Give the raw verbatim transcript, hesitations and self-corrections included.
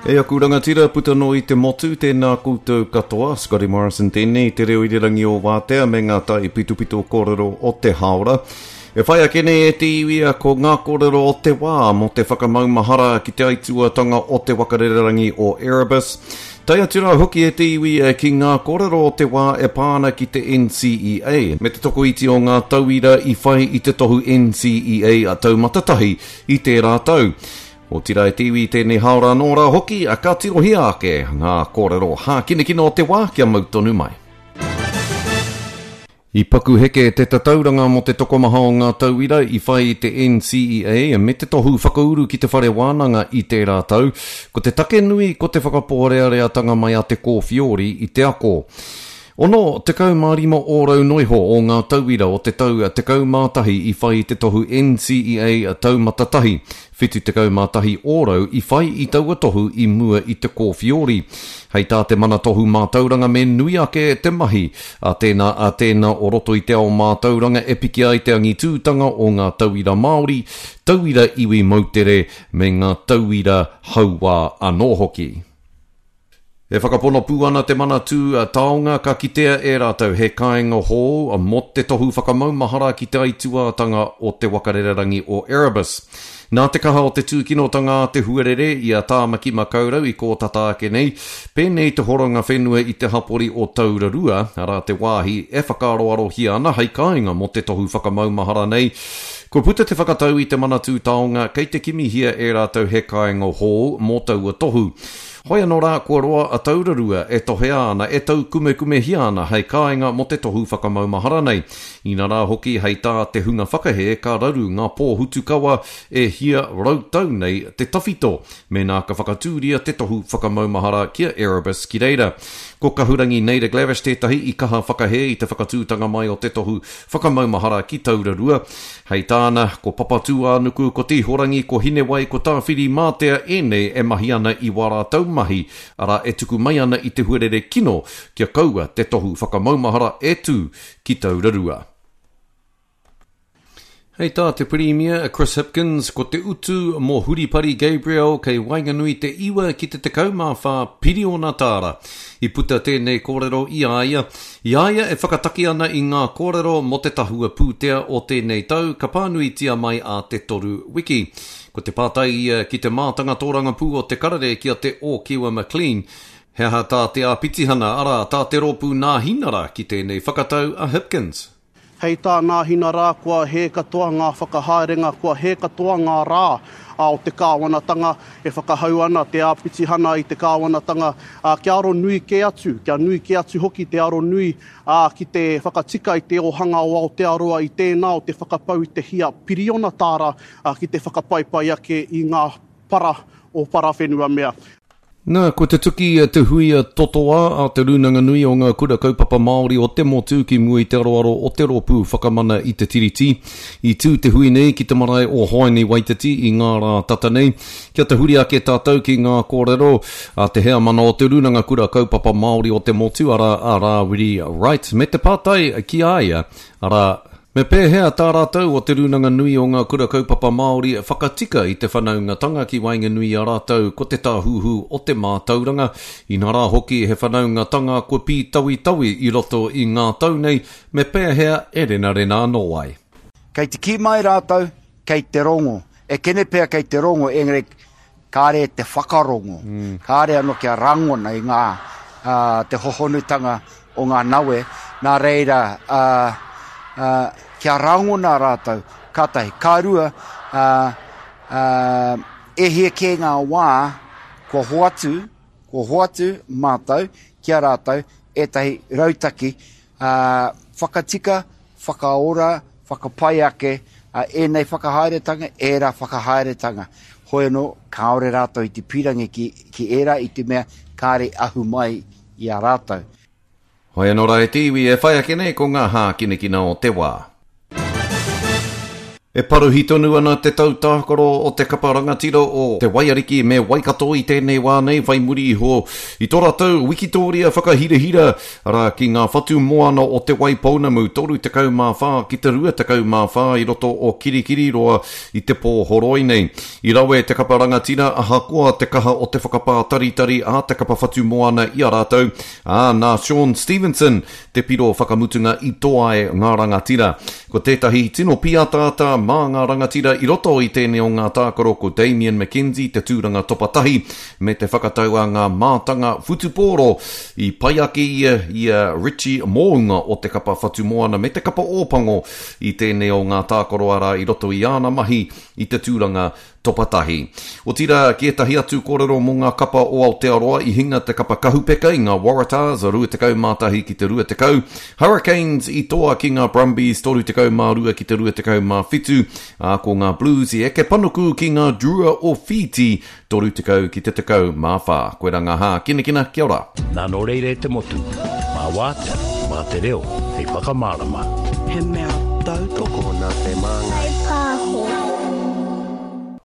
E aku rangatira puta no I te motu tēnā koutou katoa, Scotty Morrison tēnei, te reo I te rangi o Wātea, me ngā tai pitupito kōrero o te haora. E whai a kene e te iwia ko ngā kōrero o te wā, mo te whakamaumahara ki te aituatanga o te wakarerangi o Erebus. Tai atira hoki e te iwia ki ngā kōrero o te wā e pāna ki te N C E A. Me te toko iti o ngā tauira I whai I te tohu N C E A a tau matatahi I te rātau. O tira e te iwi tēnei haora nōra hoki a ka tirohia ake ngā kōrero hā kinekina o te wā kia mautonu mai. I paku heke te tatauranga mo te tokomaha o ngā tauira I whai I te N C E A me te tohu whakauru ki te whare wānanga I te rātau. Ko te take nui ko te whakaporeareatanga mai a te kōwhiori I te ako. Ono, te kaumārima ōrau noiho o ngā tauira o te tau a te kaumātahi I whai te tohu N C E A a tau matatahi. Whitu te kaumātahi ōrau I whai I taua tohu I mua I te kōwhiori. Hei tā te mana tohu mātauranga me nui ake te mahi. A tēnā a tēnā o roto I te ao mātauranga e piki ai te angi tūtanga o ngā tauira Māori, tauira iwi mautere me ngā tauira haua anō hoki. E whakapono pū ana te mana tū a taonga ka kitea e rātau he kāinga hō a mo te tohu whakamaumahara ki te aituatanga o te wakarerangi o Erebus. Nā te kaha o te tūkinotanga te huarere I a tāmaki makaurau I kō tata ake nei, pēnei te horonga whenua I te hapori o taurarua, ara te wāhi e whakaroarohi ana hei kāinga mo te tohu whakamaumahara nei. Ko puta te whakatau I te mana tū taonga, kei te kimihia e rātau he kāinga hō mō taua tohu. Hoi anō rā kua roa a taurarua e tohea ana e tau kume kume hia ana hei kāinga mo te tohu whakamaumahara nei. Ina rā hoki hei tā te hunga whakahe ka raru ngā pō hutukawa e hia rautau nei te tawhito me nā ka whakatūria te tohu whakamaumahara kia Erebus ki reira. Ko kahurangi Neida Glavish tētahi I kaha whakahe I te whakatūtanga mai o te tohu whakamaumahara ki taurarua. Hei tāna, ko papatū ānuku ko tihorangi ko hinewai ko tāwhiri mātea e nei e mahi ana I wara tau mahi, ara e tuku mai ana I te huarere kino kia kaua te tohu whakamaumahara e tū ki taurarua. Hei tā te Premier, Chris Hipkins, ko te utu mō Huripari Gabriel kei wainganui te iwa ki te te kaumawha Piriona Tāra. I puta tēnei kōrero I aia. I aia e whakataki ana I ngā kōrero mo te tahua pūtea o tēnei tau, ka pānui tia mai a te toru wiki. Ko te pātai ki te mātanga tōranga pū o te karare ki a te o Kiwa McLean. Hea tā te āpitihana ara tā te rōpū nā hinara ki tēnei whakatau a Hipkins. Hei tā ngā hina rā kua he katoa ngā whakahaerenga, kua he katoa ngā rā a o te kāwanatanga e whakahau ana te āpitihana I te kāwanatanga a kia aro nui ke atu, kia nui ke atu hoki te aro nui a ki te whakatika I te ohanga o Aotearoa I tēnā o te whakapau I te hia Piriona Tāra a ki te whakapaipai ake I ngā para o parawhenua mea. Nā, ko te tuki te hui totoa a te runanga nui o ngā kura kaupapa Māori o te motu ki mua I te aroaro o te rōpū whakamana I te tiriti. I tū te hui nei ki te marae o Haini Waititi I ngā rā tata nei. Kia te huri ake tātou ki ngā kōrero a te hea mana o te runanga kura kaupapa Māori o te motu ara a rā wiri right. Me te pātai ki aia ara me pēhea tā rātou o te runanga nui o ngā kura kaupapa Māori whakatika I te whanaungatanga ki wainganui a rātou ko te tāhuhu o te mātauranga. I nā rā hoki he whanaungatanga ko pī tawi tawi I roto I ngā tau nei, me pēhea e rena rena anō ai. Kei te ki mai rātou, kei te rongo. E kene pēa kei te rongo, engre kāre te whakarongo. Mm. Kāre anō kia rangona I ngā uh, te hohonutanga o ngā naue. Nā reira... Uh, Uh, kia rangona rātou, kātai, kārua, uh, uh, e he ke ngā wā, ko hoatu, ko hoatu mātou, kia rātou, e tahi rautaki, uh, whakatika, whakaora, whakapai ake, uh, e nei whakahaeretanga, e rā whakahaeretanga. Hoi anō, kaore rātou I te pirangi ki, ki era I te mea kāre ahu mai I a rātou. Hoi anō rā e tiwi e whai ake nei ko ngā hā kinekina o te wā. E paruhi tonu ana te tautākaro o te kaparangatiro o te waiariki me waikato I tēnei wā nei vai muri ho I tō rātou Wikitoria whakahirahira ara ki ngā whatu moana o te wai pounamu toru te kaumā whā ki te rua te kaumā whā I roto o kirikiri roa I te pō horoi nei. I rawe te kapa rangatira, aha koa te kaha o te whakapā taritari a te kapa whatu moana i a rātou. A nā Sean Stevenson, te piro whakamutunga i toa e ngā rangatira. Ko tētahi tino piatata mā ngā rangatira i roto i tēnei o ngā tākaro ko Damien McKenzie, te tūranga topatahi, me te whakataua ngā mātanga whutupōro i paiaki ia, ia Richie Mounga o te kapa whatu moana me te kapa ōpango i tēnei o ngā tākaro ara i roto i ana mahi i te tūranga topatahi. O tira ki etahi atu kōrero mō ngā kapa o Aotearoa i hinga te kapa kahupeka i ngā Waratahs a rua tekau mātahi ki te rua tekau. Hurricanes i toa ki ngā Brumbies toru tekau mā rua ki te rua tekau mā whitu. A ko ngā Blues i eke panuku ki ngā Drua o Fiji toru tekau ki te tekau mā whā. Koe ranga hā, kina kina, kia ora. Nā no reire te motu, mā wātea, mā te reo, hei whakamārama. He mea tau toko nā te māngai.